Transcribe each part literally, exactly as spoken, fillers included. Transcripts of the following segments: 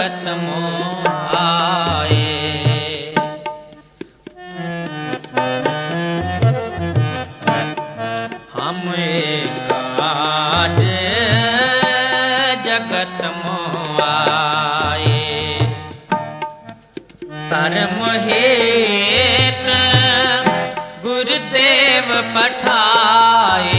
जगत मोह आए। हम एक आज जगत मोह आए। कर्म हेत गुरुदेव पठाए।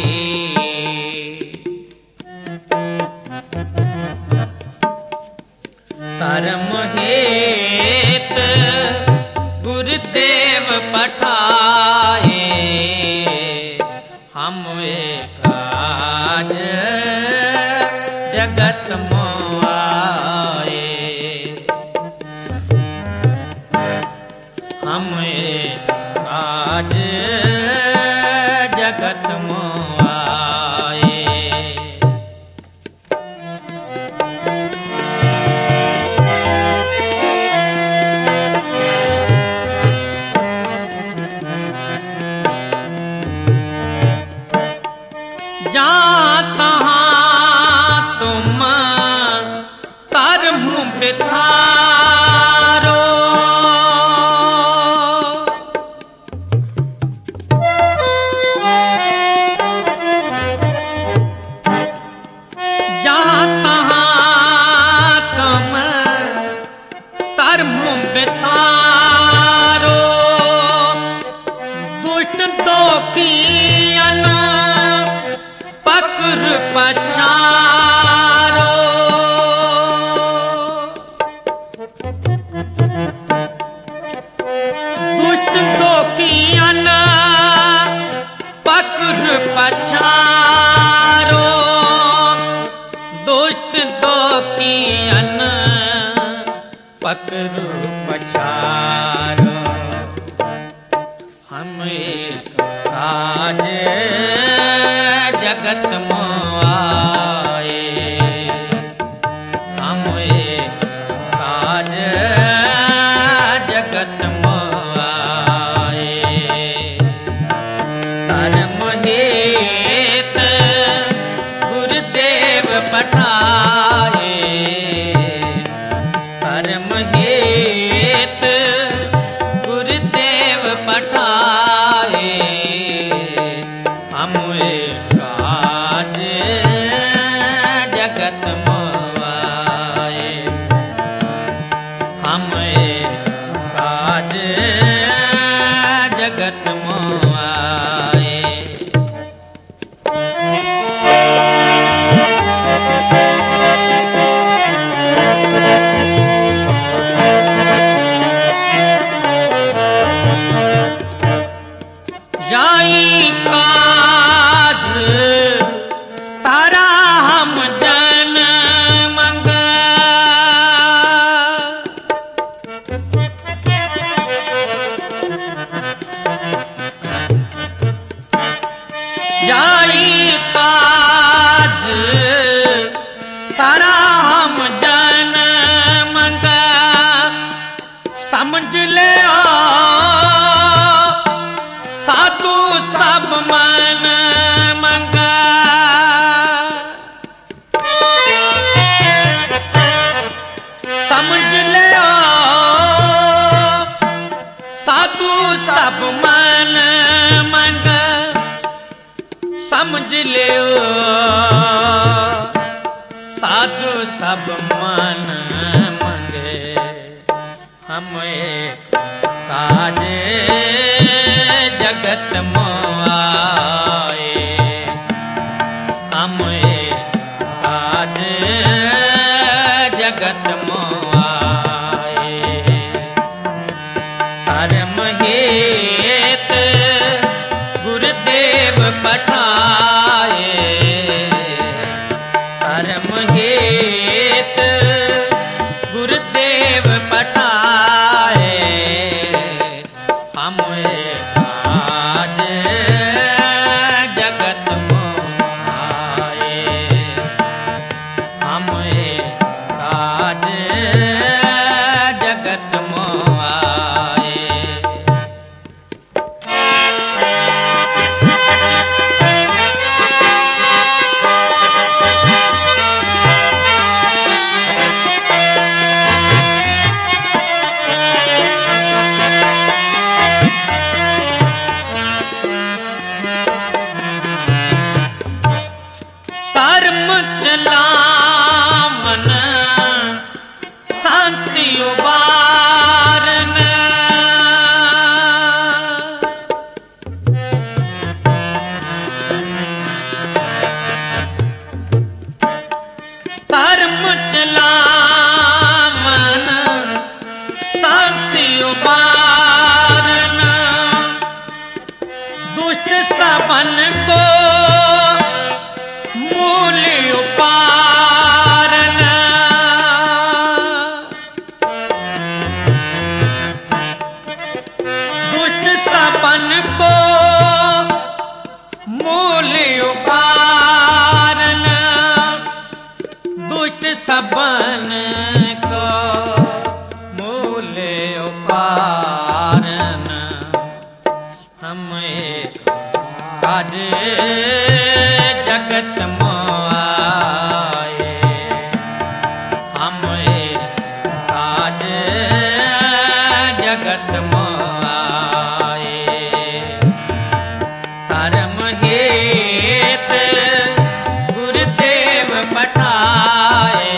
कर्म हेत गुरुदेव पठाए। हम एक आज जगत मोह आए। हम एक आज जगत मोह आए। जहाँ तहाँ तुम कर्म बिखारो। जहाँ तहाँ तुम कर्म बिखारो। दुष्ट दो की पकड़ पछारो। दुष्ट दो कियन पकड़ पछारो। दुष्ट दो कियन पकड़ पछारो। हम एक आज जगत मोह आए। हम एक आज जगत मोह आए। कर्म हेत गुरुदेव पठाए। कर्म हेत गुरुदेव पठाए। हम एक आज जगत मोह आए। हम एक आज जगत मोह आए। जाई काज तारा हम जन मंगा। जाई काज तारा हम जन मंगा। समझ ले साधु सब मन मंगा। समझ ले साधु सब मन मंगा। समझ ले साधु सब मन मंगे। हम एक काज जगत मोह आए। हम एक आज जगत मोह आए। कर्म हेत गुरुदेव पठाए। कर्म हेत गुरुदेव पठाए। हम एक आज जगत मोह आए। हम एक आज जगत मोआए हम एक काज जगत मोआए धर्म हेत गुरुदेव पठाए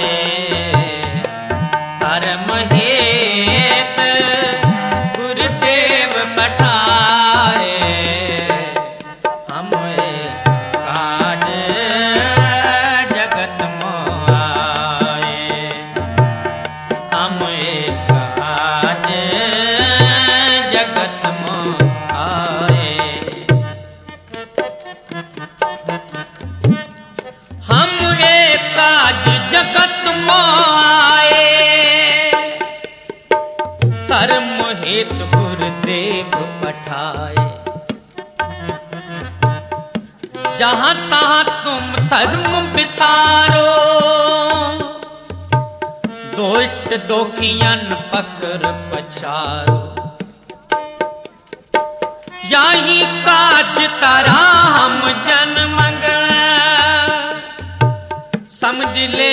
धर्म हेत गुरुदेव पठाए हम एक काज जगत मोआए हम एक काज जगत मोआए हम एक काज जगत मोआए धर्म हेतु गुरुदेव पठाए जहां तहां तुम धर्म बितारो दोस्त दोखियन पकड़ पछारो यही काज तरा हम जन मंग समझ ले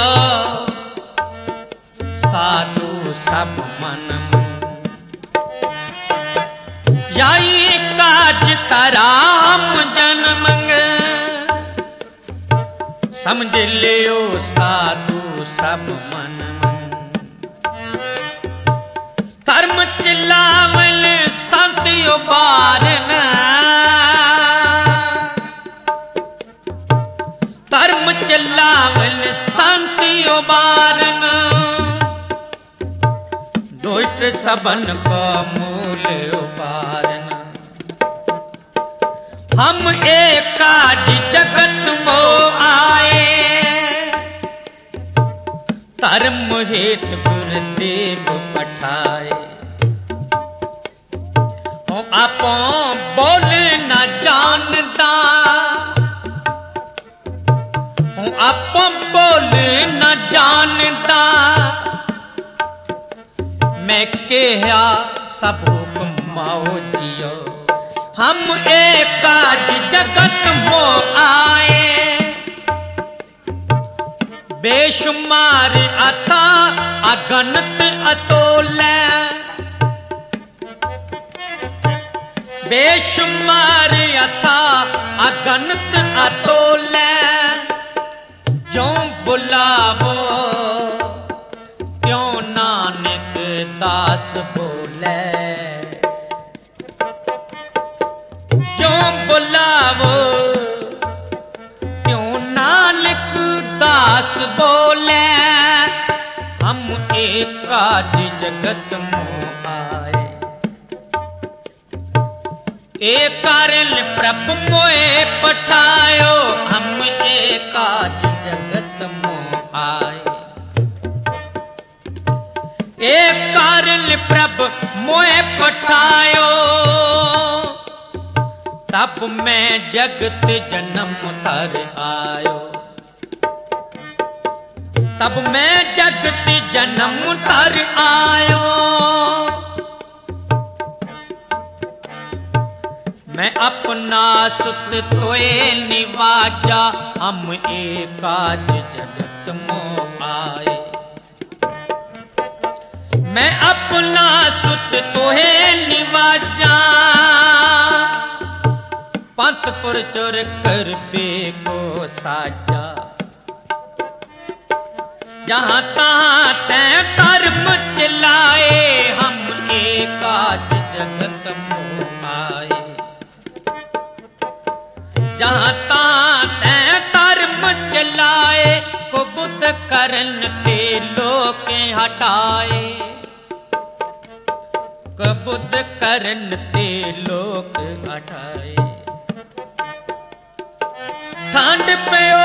साधु सब मन यही काज तरा हम जन मंग समझ लियो साधु सब मन धर्म चिल्लावल संत उबारन धर्म चिल्लावल संत उबारन दुष्ट सबन को मूल उबारन हम एक काज जगत मो आए धर्म हेत गुरुदेव पठाए आपो बोल न जानता हूँ आपो बोल न जानता मैं केहा सब हुक्म माओ जियो हम एक काज जगत मो आए बेशुमार अथा अगणित अतोल बेशुमार अथा अगणित अतोल जो बुलावो त्यों नानक दास बोले जो बुलावो त्यों नानक दास बोले हम एक काज जगत मो आए एक कारण प्रभु मोए पठायो हम एक काज जगत मो आए एक कारण प्रभु मोए पठायो तब मैं जगत जन्म धर आयो तब मैं जगत जन्म धर आयो मैं अपना सुत तोए निवाजा हम एक काज जगत मो आए मैं अपना सुत तोहे निवाजा पंथ पुरचुर कर बेको साजा जहां तहां तै धर्म चलाए हम एक काज जगत मो आए जहां तहां तै धर्म चलाए को बुद्ध करन ते लोक हटाए को बुद्ध करन ते लोक हटाए ठंड पियो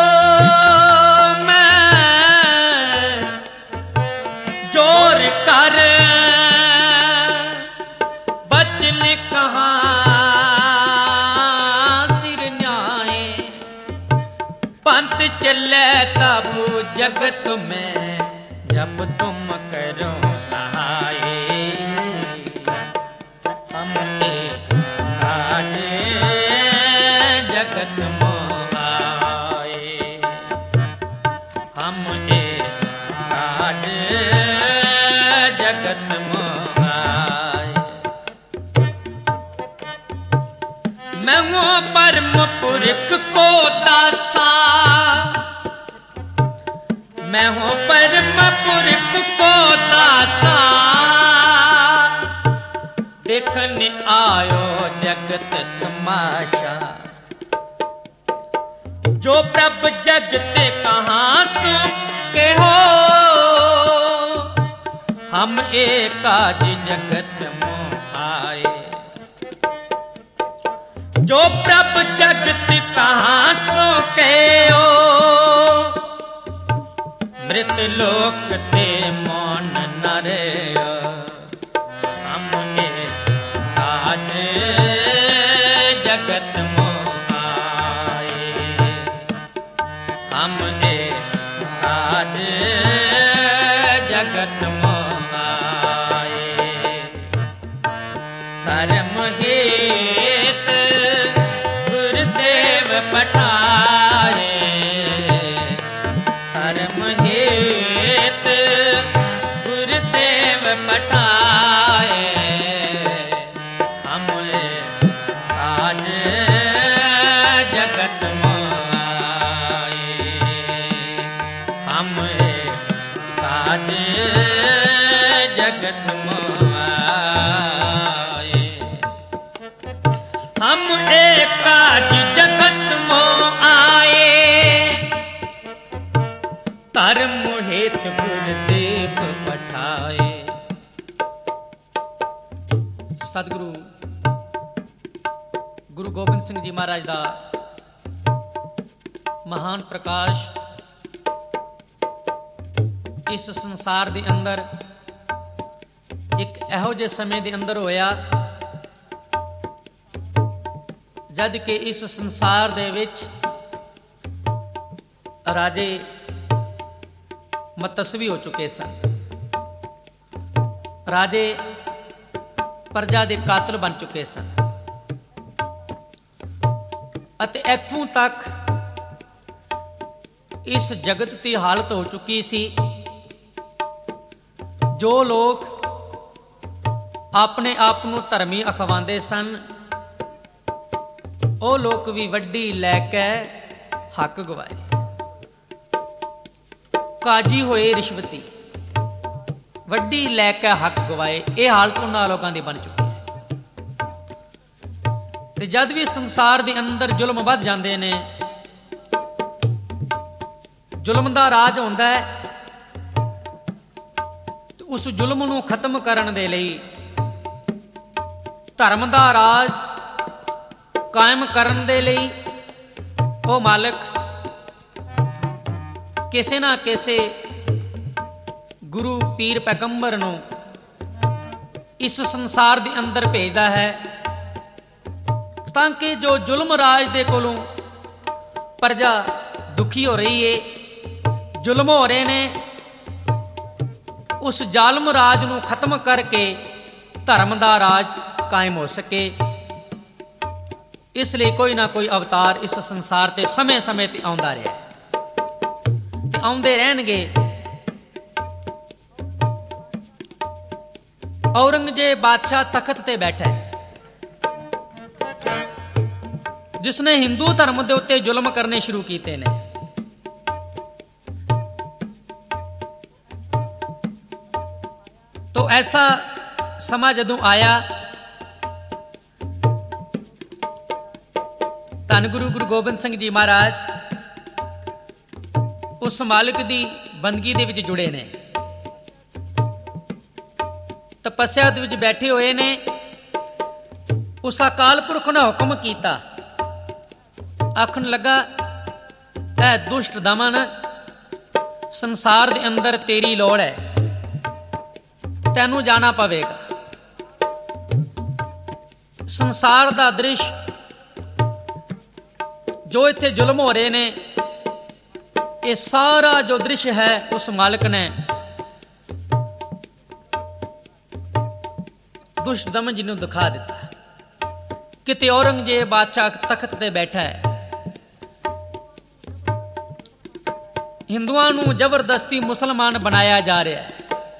जोर कर बचन कहाँ सिर न्याय पंथ चले तब जगत में जब तुम करो सहाय हम एक काज जगत मोहा मैं हूँ परम पुरख को दासा, देखने आयो जगत तमाशा। जो प्रभ जगत कहाँ सो के हो, हम एकाज जगत मोह आए। जो प्रभ जगत कहाँ सो के हो, मृत लोक ते मौन न रहे। हम एकाज जगत मोह आए, हम एकाज जगत मोह आए। धर्म हेत गुरुदेव पठाए, धर्म हेत गुरुदेव पठाए। हम आज जगत मोह आए, हम आज जगत मोह आए। हम एक आज जगत मोह आए, धर्म हेत गुरुदेव पठाए। सतगुरु गुरु गोबिंद सिंह जी महाराज का महान प्रकाश इस संसार के अंदर एक इहो जे समय के अंदर होया, जद कि इस संसार दे विच राजे मतस्वी हो चुके सन। राजे प्रजा के कातल बन चुके सन अते इत्थों तक इस जगत की हालत हो चुकी सी, जो लोग अपने आप को धर्मी अखवांदे सन, वो लोग भी वड्डी लैके हक गवाए। काजी होए रिश्वती, वड्डी लैके हक गवाए। ये हालत उन्हां लोगों की बन चुकी सी। ते जद भी संसार के अंदर जुल्म वध जाते ने, जुल्म का राज होंदा है, तो उस जुल्म नूं खत्म करन दे लई धर्म का राज कायम करन दे लई वो मालिक किसे ना किसे गुरु पीर पैगंबर नूं इस संसार के अंदर भेजदा है, ताकि जो जुल्म राज दे कोलों प्रजा दुखी हो रही है, जुल्म हो रहे ने, उस जालम राज नूं खत्म करके धर्म का राज कायम हो सके। इसलिए कोई ना कोई अवतार इस संसार ते समय समय ते आउंदा रहा ते आउंदे रहणगे। औरंगजेब बादशाह तखत ते बैठा है, जिसने हिंदू धर्म के उत्ते जुल्म करने शुरू किए ने। तो ऐसा समा जदों आया, धन गुरु गुरु गोबिंद सिंह जी महाराज उस मालिक की बंदगी दे विच जुड़े ने, तपस्या दे विच बैठे हुए ने। उस अकाल पुरख ने हुक्म किया, आखन लगा, ऐ दुष्ट दमन, संसार के अंदर तेरी लोड़ है, तैनू जाना पवेगा। संसार का दृश्य जो इत्थे जुल्म हो रहे ने, ये सारा जो दृश्य है उस मालिक ने दुष्ट दमन जी ने दिखा दिता। किते औरंगजेब बादशाह तखत ते बैठा है, हिंदुआं नूं जबरदस्ती मुसलमान बनाया जा रहा है।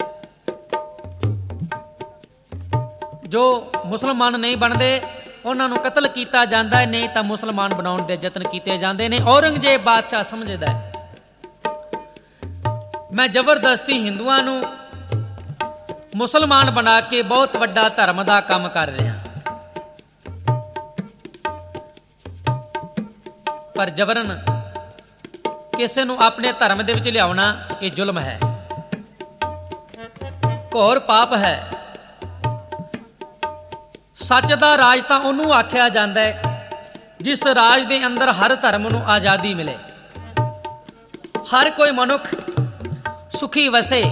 जो मुसलमान नहीं बनते उन्होंने कतल किया जाता है, नहीं तो मुसलमान बनाने के यत्न किए जाते हैं। औरंगजेब बादशाह समझदा है ਮੈਂ ਜ਼ਬਰਦਸਤੀ ਹਿੰਦੂਆਂ ਨੂੰ ਮੁਸਲਮਾਨ ਬਣਾ ਕੇ ਬਹੁਤ ਵੱਡਾ ਧਰਮ ਦਾ ਕੰਮ ਕਰ ਰਿਹਾ, ਪਰ ਜਬਰਨ ਕਿਸੇ ਨੂੰ ਆਪਣੇ ਧਰਮ ਦੇ ਵਿੱਚ ਲਿਆਉਣਾ ਇਹ ਜ਼ੁਲਮ ਹੈ, ਘੋਰ ਪਾਪ ਹੈ। ਸੱਚ ਦਾ ਰਾਜ ਤਾਂ ਉਹਨੂੰ ਆਖਿਆ ਜਾਂਦਾ ਹੈ ਜਿਸ ਰਾਜ ਦੇ ਅੰਦਰ ਹਰ ਧਰਮ ਨੂੰ ਆਜ਼ਾਦੀ ਮਿਲੇ, ਹਰ ਕੋਈ ਮਨੁੱਖ ਸੁਖੀ ਵਸੇ,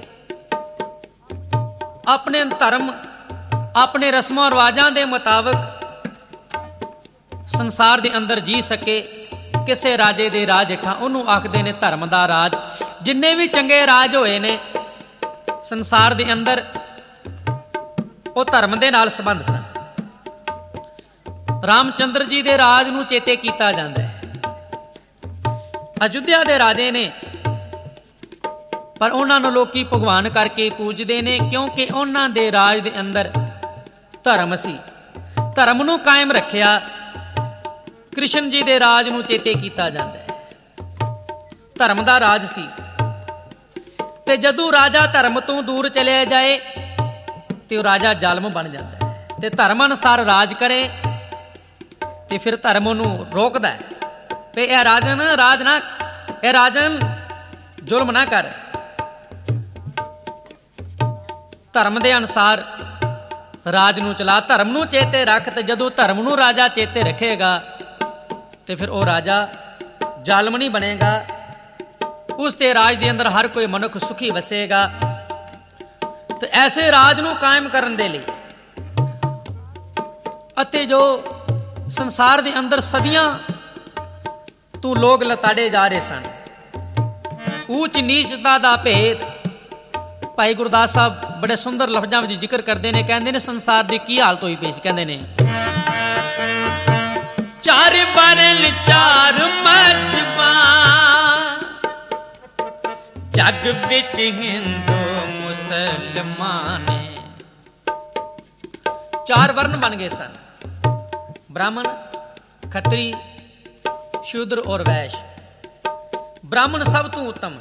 ਆਪਣੇ ਧਰਮ ਆਪਣੇ ਰਸਮਾਂ ਰਿਵਾਜਾਂ ਦੇ ਮੁਤਾਬਕ ਸੰਸਾਰ ਦੇ ਅੰਦਰ ਜੀ ਸਕੇ। ਕਿਸੇ ਰਾਜੇ ਦੇ ਰਾਜ ਹੇਠਾਂ ਉਹਨੂੰ ਆਖਦੇ ਨੇ ਧਰਮ ਦਾ ਰਾਜ। ਜਿੰਨੇ ਵੀ ਚੰਗੇ ਰਾਜ ਹੋਏ ਨੇ ਸੰਸਾਰ ਦੇ ਅੰਦਰ ਉਹ ਧਰਮ ਦੇ ਨਾਲ ਸੰਬੰਧ ਸਨ। ਰਾਮਚੰਦਰ ਜੀ ਦੇ ਰਾਜ ਨੂੰ ਚੇਤੇ ਕੀਤਾ ਜਾਂਦਾ ਹੈ। ਅਯੁੱਧਿਆ ਦੇ ਰਾਜੇ ਨੇ, ਪਰ ਉਹਨਾਂ ਨੂੰ ਲੋਕੀ ਭਗਵਾਨ ਕਰਕੇ ਪੂਜਦੇ ਨੇ ਕਿਉਂਕਿ ਉਹਨਾਂ ਦੇ ਰਾਜ ਦੇ ਅੰਦਰ ਧਰਮ ਸੀ, ਧਰਮ ਨੂੰ ਕਾਇਮ ਰੱਖਿਆ। ਕ੍ਰਿਸ਼ਨ ਜੀ ਦੇ ਰਾਜ ਨੂੰ ਚੇਤੇ ਕੀਤਾ ਜਾਂਦਾ ਹੈ, ਧਰਮ ਦਾ ਰਾਜ ਸੀ। ਤੇ ਜਦੋਂ ਰਾਜਾ ਧਰਮ ਤੋਂ ਦੂਰ ਚਲਿਆ ਜਾਏ ਤੇ ਉਹ ਰਾਜਾ ਜ਼ਾਲਮ ਬਣ ਜਾਂਦਾ ਹੈ, ਤੇ ਧਰਮ ਅਨੁਸਾਰ ਰਾਜ ਕਰੇ ਤੇ ਫਿਰ ਧਰਮ ਨੂੰ ਰੋਕਦਾ ਹੈ ਵੀ ਇਹ ਰਾਜਨ ਰਾਜ ਨਾ, ਇਹ ਰਾਜਨ ਜ਼ੁਲਮ ਨਾ ਕਰ, ਧਰਮ ਦੇ ਅਨੁਸਾਰ ਰਾਜ ਨੂੰ ਚਲਾ, ਧਰਮ ਨੂੰ ਚੇਤੇ ਰੱਖ। ਤੇ ਜਦੋਂ ਧਰਮ ਨੂੰ ਰਾਜਾ ਚੇਤੇ ਰੱਖੇਗਾ ਤੇ ਫਿਰ ਉਹ ਰਾਜਾ ਜ਼ਾਲਮ ਨਹੀਂ ਬਣੇਗਾ, ਉਸ ਦੇ ਰਾਜ ਦੇ ਅੰਦਰ ਹਰ ਕੋਈ ਮਨੁੱਖ ਸੁਖੀ ਵਸੇਗਾ। ਤੇ ਐਸੇ ਰਾਜ ਨੂੰ ਕਾਇਮ ਕਰਨ ਦੇ ਲਈ ਅਤੇ ਜੋ ਸੰਸਾਰ ਦੇ ਅੰਦਰ ਸਦੀਆਂ ਤੋਂ ਲੋਕ ਲਤਾੜੇ ਜਾ ਰਹੇ ਸਨ, ਊਚ ਨੀਚਤਾ ਦਾ ਭੇਦ ਭਾਈ ਗੁਰਦਾਸ ਸਾਹਿਬ ਬੜੇ ਸੁੰਦਰ ਲਫ਼ਜ਼ਾਂ ਵਿੱਚ ਜ਼ਿਕਰ ਕਰਦੇ ਨੇ। ਕਹਿੰਦੇ ਨੇ ਸੰਸਾਰ ਦੀ ਕੀ ਹਾਲਤ ਹੋਈ ਪਈ ਸੀ। ਕਹਿੰਦੇ ਨੇ ਚਾਰ ਬਰਲ ਚਾਰ ਮਜਬਾ ਜਗ ਵਿੱਚ ਹਿੰਦੂ ਮੁਸਲਮਾਨ, ਚਾਰ ਵਰਨ ਬਣ ਗਏ ਸਨ, ਬ੍ਰਾਹਮਣ, ਖੱਤਰੀ, ਸ਼ੂਦਰ ਔਰ ਵੈਸ਼। ਬ੍ਰਾਹਮਣ ਸਭ ਤੋਂ ਉੱਤਮ,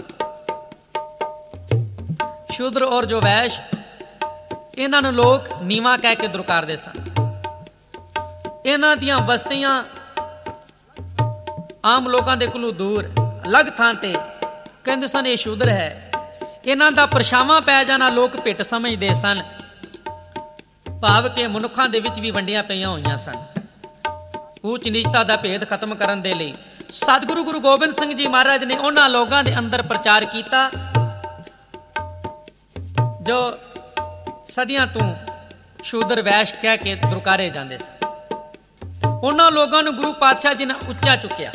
ਸ਼ੂਦਰ ਔਰ ਜੋ ਵੈਸ਼ ਇਹਨਾਂ ਨੂੰ ਲੋਕ ਨੀਵਾਂ ਕਹਿ ਕੇ ਦੁਰਕਾਰਦੇ ਸਨ। ਇਹਨਾਂ ਦੀਆਂ ਬਸਤੀਆਂ ਆਮ ਲੋਕਾਂ ਦੇ ਕੋਲੋਂ ਦੂਰ ਅਲੱਗ ਥਾਂ ਤੇ, ਕਹਿੰਦੇ ਸਨ ਇਹ ਸ਼ੂਦਰ ਹੈ। ਇਹਨਾਂ ਦਾ ਪਰਛਾਵਾਂ ਪੈ ਜਾਣਾ ਲੋਕ ਭਿੱਟ ਸਮਝਦੇ ਸਨ, ਭਾਵ ਕਿ ਮਨੁੱਖਾਂ ਦੇ ਵਿੱਚ ਵੀ ਵੰਡੀਆਂ ਪਈਆਂ ਹੋਈਆਂ ਸਨ। ਊਚ ਨੀਚਤਾ ਦਾ ਭੇਦ ਖਤਮ ਕਰਨ ਦੇ ਲਈ ਸਤਿਗੁਰੂ ਗੁਰੂ ਗੋਬਿੰਦ ਸਿੰਘ ਜੀ ਮਹਾਰਾਜ ਨੇ ਉਹਨਾਂ ਲੋਕਾਂ ਦੇ ਅੰਦਰ ਪ੍ਰਚਾਰ ਕੀਤਾ ਜੋ ਸਦੀਆਂ ਤੋਂ ਸ਼ੂਦਰ ਵੈਸ਼ ਕਹਿ ਕੇ ਦੁਰਕਾਰੇ ਜਾਂਦੇ ਸਨ। ਉਹਨਾਂ ਲੋਕਾਂ ਨੂੰ ਗੁਰੂ ਪਾਤਸ਼ਾਹ ਜੀ ਨੇ ਉੱਚਾ ਚੁੱਕਿਆ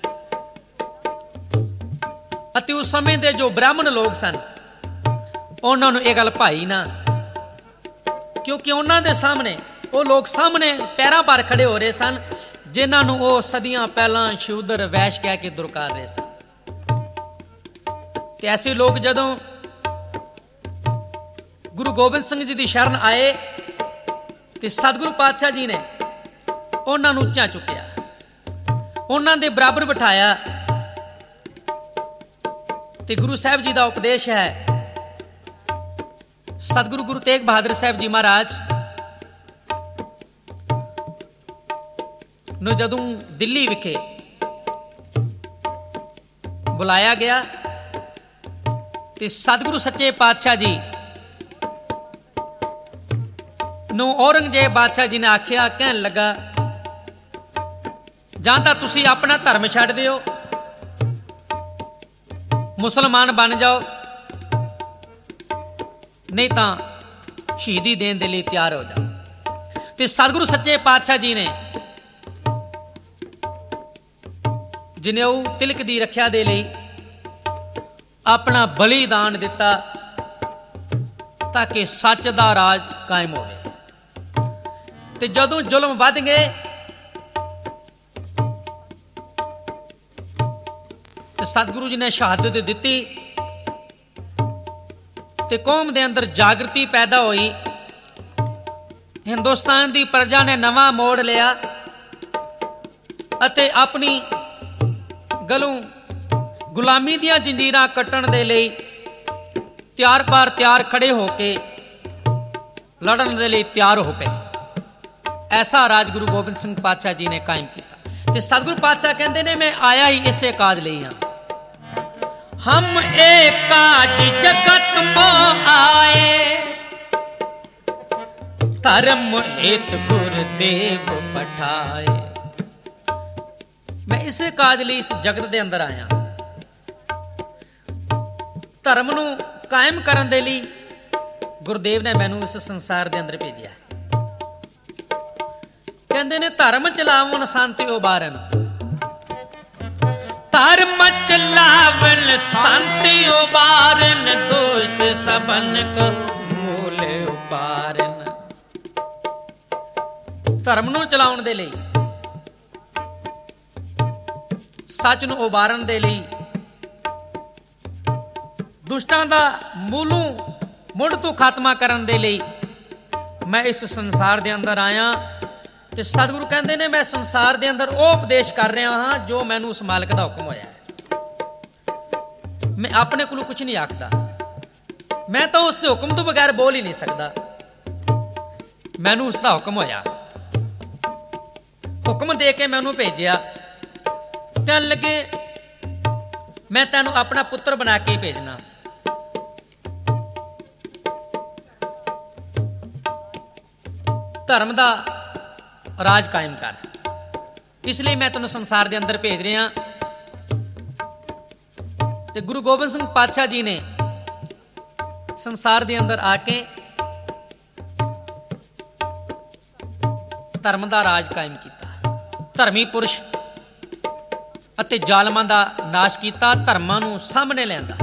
ਅਤੇ ਉਸ ਸਮੇਂ ਦੇ ਜੋ ਬ੍ਰਾਹਮਣ ਲੋਕ ਸਨ ਉਹਨਾਂ ਨੂੰ ਇਹ ਗੱਲ ਭਾਈ ਨਾ, ਕਿਉਂਕਿ ਉਹਨਾਂ ਦੇ ਸਾਹਮਣੇ ਉਹ ਲੋਕ ਸਾਹਮਣੇ ਪੈਰਾਂ ਭਾਰ ਖੜੇ ਹੋ ਰਹੇ ਸਨ ਜਿਨ੍ਹਾਂ ਨੂੰ ਉਹ ਸਦੀਆਂ ਪਹਿਲਾਂ ਸ਼ੂਦਰ ਵੈਸ਼ ਕਹਿ ਕੇ ਦੁਰਕਾਰ ਰਹੇ ਸਨ। ਤੇ ਐਸੇ ਲੋਕ ਜਦੋਂ ਗੁਰੂ ਗੋਬਿੰਦ ਸਿੰਘ ਜੀ ਦੀ ਸ਼ਰਨ ਆਏ ਤੇ ਸਤਿਗੁਰੂ ਪਾਤਸ਼ਾਹ ਜੀ ਨੇ ਉਹਨਾਂ ਨੂੰ ਉੱਚਾ ਚੁੱਕਿਆ, ਉਹਨਾਂ ਦੇ ਬਰਾਬਰ ਬਿਠਾਇਆ। ਤੇ ਗੁਰੂ ਸਾਹਿਬ ਜੀ ਦਾ ਉਪਦੇਸ਼ ਹੈ, ਸਤਿਗੁਰੂ ਗੁਰੂ ਤੇਗ ਬਹਾਦਰ ਸਾਹਿਬ ਜੀ ਮਹਾਰਾਜ ਨੂੰ ਜਦੋਂ ਦਿੱਲੀ ਵਿਖੇ ਬੁਲਾਇਆ ਗਿਆ ਤੇ ਸਤਿਗੁਰੂ ਸੱਚੇ ਪਾਤਸ਼ਾਹ ਜੀ ਨੂੰ ਔਰੰਗਜ਼ੇਬ ਬਾਦਸ਼ਾਹ ਜੀ ਨੇ ਆਖਿਆ, ਕਹਿਣ ਲੱਗਾ ਜਾਂ ਤਾਂ ਤੁਸੀਂ ਆਪਣਾ ਧਰਮ ਛੱਡ ਦਿਓ, ਮੁਸਲਮਾਨ ਬਣ ਜਾਓ, ਨਹੀਂ ਤਾਂ ਸ਼ਹੀਦੀ ਦੇਣ ਦੇ ਲਈ ਤਿਆਰ ਹੋ ਜਾਓ। ਤੇ ਸਤਿਗੁਰੂ ਸੱਚੇ ਪਾਤਸ਼ਾਹ ਜੀ ਨੇ ਜਨੇਊ ਤਿਲਕ ਦੀ ਰੱਖਿਆ ਦੇ ਲਈ ਆਪਣਾ ਬਲੀਦਾਨ ਦਿੱਤਾ ਤਾਂ ਕਿ ਸੱਚ ਦਾ ਰਾਜ ਕਾਇਮ ਹੋਵੇ। ਤੇ ਜਦੋਂ ਜ਼ੁਲਮ ਵੱਧ ਗਏ ਤੇ ਸਤਿਗੁਰੂ ਜੀ ਨੇ ਸ਼ਹਾਦਤ ਦਿੱਤੀ ਤੇ ਕੌਮ ਦੇ ਅੰਦਰ ਜਾਗਰਤੀ ਪੈਦਾ ਹੋਈ। ਹਿੰਦੁਸਤਾਨ ਦੀ ਪ੍ਰਜਾ ਨੇ ਨਵਾਂ ਮੋੜ ਲਿਆ ਅਤੇ ਆਪਣੀ ਗਲੋਂ ਗੁਲਾਮੀ ਦੀਆਂ ਜੰਜੀਰਾਂ ਕੱਟਣ ਦੇ ਲਈ ਤਿਆਰ ਪਾਰ ਤਿਆਰ ਖੜੇ ਹੋ ਕੇ ਲੜਨ ਦੇ ਲਈ ਤਿਆਰ ਹੋ ਪਏ। ਐਸਾ ਰਾਜ ਗੁਰੂ ਗੋਬਿੰਦ ਸਿੰਘ ਪਾਤਸ਼ਾਹ ਜੀ ਨੇ ਕਾਇਮ ਕੀਤਾ। ਤੇ ਸਤਿਗੁਰੂ ਪਾਤਸ਼ਾਹ ਕਹਿੰਦੇ ਨੇ ਮੈਂ ਆਇਆ ਹੀ ਇਸੇ ਕਾਜ ਲਈ ਹਾਂ। ਹਮ ਏਕ ਕਾਜ ਜਗਤ ਮੋ ਆਏ, ਧਰਮ ਹੇਤ ਗੁਰਦੇਵ ਪਠਾਏ। ਮੈਂ ਇਸੇ ਕਾਜ ਲਈ ਇਸ ਜਗਤ ਦੇ ਅੰਦਰ ਆਇਆ। ਧਰਮ ਨੂੰ ਕਾਇਮ ਕਰਨ ਦੇ ਲਈ ਗੁਰਦੇਵ ਨੇ ਮੈਨੂੰ ਇਸ ਸੰਸਾਰ ਦੇ ਅੰਦਰ ਭੇਜਿਆ। ਕਹਿੰਦੇ ਨੇ ਧਰਮ ਚਲਾਵਣ ਸੰਤ ਉਬਾਰਨ, ਧਰਮ ਚਲਾਵਣ ਸੰਤ ਉਬਾਰਨ, ਦੁਸ਼ਟ ਸਭਨ ਕੋ ਮੂਲ ਉਪਾਰਨ। ਧਰਮ ਨੂੰ ਚਲਾਉਣ ਦੇ ਲਈ, ਸੱਚ ਨੂੰ ਉਬਾਰਨ ਦੇ ਲਈ, ਦੁਸ਼ਟਾਂ ਦਾ ਮੂਲੋਂ ਮੁੱਢ ਤੋਂ ਖਾਤਮਾ ਕਰਨ ਦੇ ਲਈ ਮੈਂ ਇਸ ਸੰਸਾਰ ਦੇ ਅੰਦਰ ਆਇਆ। ਤੇ ਸਤਿਗੁਰੂ ਕਹਿੰਦੇ ਨੇ ਮੈਂ ਸੰਸਾਰ ਦੇ ਅੰਦਰ ਉਹ ਉਪਦੇਸ਼ ਕਰ ਰਿਹਾ ਹਾਂ ਜੋ ਮੈਨੂੰ ਉਸ ਮਾਲਕ ਦਾ ਹੁਕਮ ਹੋਇਆ ਹੈ। ਮੈਂ ਆਪਣੇ ਕੋਲੋਂ ਕੁਝ ਨਹੀਂ ਆਖਦਾ, ਮੈਂ ਤਾਂ ਉਸ ਦੇ ਹੁਕਮ ਤੋਂ ਬਗੈਰ ਬੋਲ ਹੀ ਨਹੀਂ ਸਕਦਾ। ਮੈਨੂੰ ਉਸ ਦਾ ਹੁਕਮ ਹੋਇਆ, ਹੁਕਮ ਦੇ ਕੇ ਮੈਂ ਉਹਨੂੰ ਭੇਜਿਆ। ਕਹਿਣ ਲੱਗੇ ਮੈਂ ਤੈਨੂੰ ਆਪਣਾ ਪੁੱਤਰ ਬਣਾ ਕੇ ਭੇਜਣਾ। ਧਰਮ ਦਾ ਰਾਜ ਕਾਇਮ ਕਰ, ਇਸ ਲਈ ਮੈਂ ਤੈਨੂੰ ਸੰਸਾਰ ਦੇ ਅੰਦਰ ਭੇਜ ਰਿਹਾ। ਤੇ ਗੁਰੂ ਗੋਬਿੰਦ ਸਿੰਘ ਪਾਤਸ਼ਾਹ ਜੀ ਨੇ ਸੰਸਾਰ ਦੇ ਅੰਦਰ ਆ ਕੇ ਧਰਮ ਦਾ ਰਾਜ ਕਾਇਮ ਕੀਤਾ। ਧਰਮੀ ਪੁਰਸ਼ ਅਤੇ ਜ਼ਾਲਮਾਂ ਦਾ ਨਾਸ਼ ਕੀਤਾ, ਧਰਮਾਂ ਨੂੰ ਸਾਹਮਣੇ ਲਿਆਂਦਾ।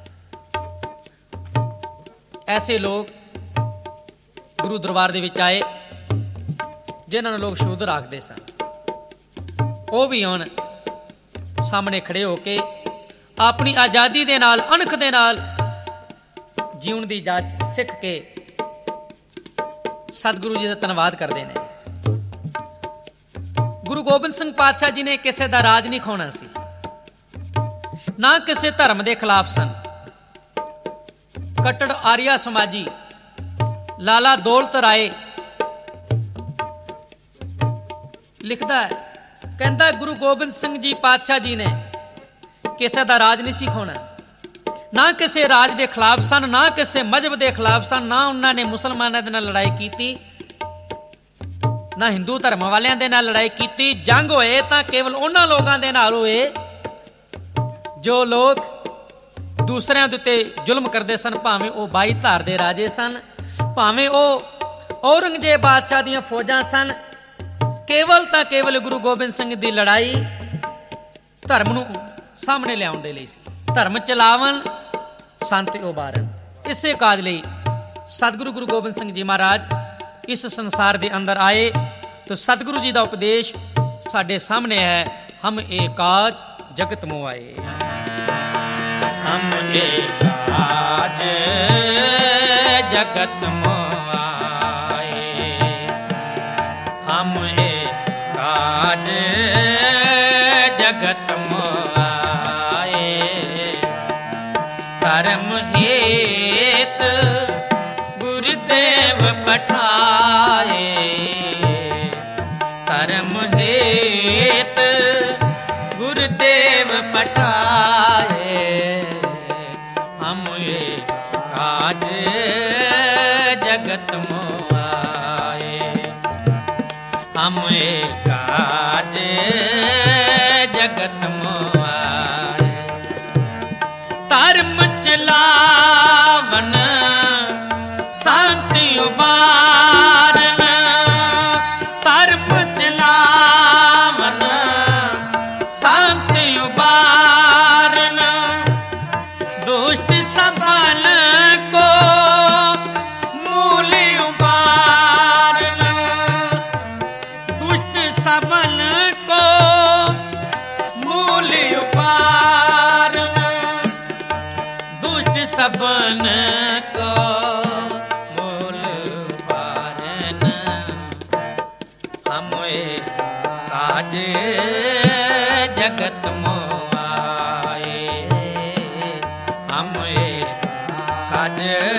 ਐਸੇ ਲੋਕ ਗੁਰੂ ਦਰਬਾਰ ਦੇ ਵਿੱਚ ਆਏ ਜਿਨ੍ਹਾਂ ਨੂੰ ਲੋਕ ਸ਼ੂਦਰ ਆਖਦੇ ਸਨ। ਉਹ ਵੀ ਹੁਣ ਸਾਹਮਣੇ ਖੜੇ ਹੋ ਕੇ ਆਪਣੀ ਆਜ਼ਾਦੀ ਦੇ ਨਾਲ, ਅਣਖ ਦੇ ਨਾਲ ਜੀਉਣ ਦੀ ਜਾਚ ਸਿੱਖ ਕੇ ਸਤਿਗੁਰੂ ਜੀ ਦਾ ਧੰਨਵਾਦ ਕਰਦੇ ਨੇ। ਗੁਰੂ ਗੋਬਿੰਦ ਸਿੰਘ ਪਾਤਸ਼ਾਹ ਜੀ ਨੇ ਕਿਸੇ ਦਾ ਰਾਜ ਨਹੀਂ ਖੋਣਾ ਸੀ, ਨਾ ਕਿਸੇ ਧਰਮ ਦੇ ਖਿਲਾਫ ਸਨ। ਕੱਟੜ ਆਰੀਆ ਸਮਾਜੀ ਲਾਲਾ ਦੌਲਤ ਰਾਏ ਲਿਖਦਾ ਹੈ, ਕਹਿੰਦਾ ਗੁਰੂ ਗੋਬਿੰਦ ਸਿੰਘ ਜੀ ਪਾਤਸ਼ਾਹ ਜੀ ਨੇ ਕਿਸੇ ਦਾ ਰਾਜ ਨਹੀਂ ਸੀ ਖੋਣਾ, ਨਾ ਕਿਸੇ ਰਾਜ ਦੇ ਖਿਲਾਫ ਸਨ, ਨਾ ਕਿਸੇ ਮਜ਼ਹਬ ਦੇ ਖਿਲਾਫ ਸਨ, ਨਾ ਉਹਨਾਂ ਨੇ ਮੁਸਲਮਾਨਾਂ ਦੇ ਨਾਲ ਲੜਾਈ ਕੀਤੀ, ਨਾ ਹਿੰਦੂ ਧਰਮ ਵਾਲਿਆਂ ਦੇ ਨਾਲ ਲੜਾਈ ਕੀਤੀ। ਜੰਗ ਹੋਏ ਤਾਂ ਕੇਵਲ ਉਹਨਾਂ ਲੋਕਾਂ ਦੇ ਨਾਲ ਹੋਏ ਜੋ ਲੋਕ ਦੂਸਰਿਆਂ ਦੇ ਉੱਤੇ ਜ਼ੁਲਮ ਕਰਦੇ ਸਨ, ਭਾਵੇਂ ਉਹ ਬਾਈ ਧਾਰ ਦੇ ਰਾਜੇ ਸਨ, ਭਾਵੇਂ ਉਹ ਔਰੰਗਜ਼ੇਬ ਬਾਦਸ਼ਾਹ ਦੀਆਂ ਫੌਜਾਂ ਸਨ। ਕੇਵਲ ਤਾਂ ਕੇਵਲ ਗੁਰੂ ਗੋਬਿੰਦ ਸਿੰਘ ਦੀ ਲੜਾਈ ਧਰਮ ਨੂੰ ਸਾਹਮਣੇ ਲਿਆਉਣ ਦੇ ਲਈ ਸੀ। ਧਰਮ ਚਲਾਵਣ ਸੰਤ ਉਬਾਰਨ, ਇਸੇ ਕਾਜ ਲਈ ਸਤਿਗੁਰੂ ਗੁਰੂ ਗੋਬਿੰਦ ਸਿੰਘ ਜੀ ਮਹਾਰਾਜ ਇਸ ਸੰਸਾਰ ਦੇ ਅੰਦਰ ਆਏ। तो सतगुरु जी का उपदेश साडे सामने है। हम एक काज जगत मोआए, हम एक काज जगत मोआए, हम एक काज जगत मोआए, धर्म हेत गुरुदेव पठाए, धर्म हेत गुरुदेव पठाए, हम एक काज जगत मोआए, हम एक काज जगत मोआए, धर्म चलावन शांति उबारन, धर्म चलावन शांति उबारन, दुष्ट सबन को मूल उबारन, दुष्ट सबन को मूल उबारन, दुष्ट सबन को मूल उबारन, हम एक काज जगत मोआए, हम एक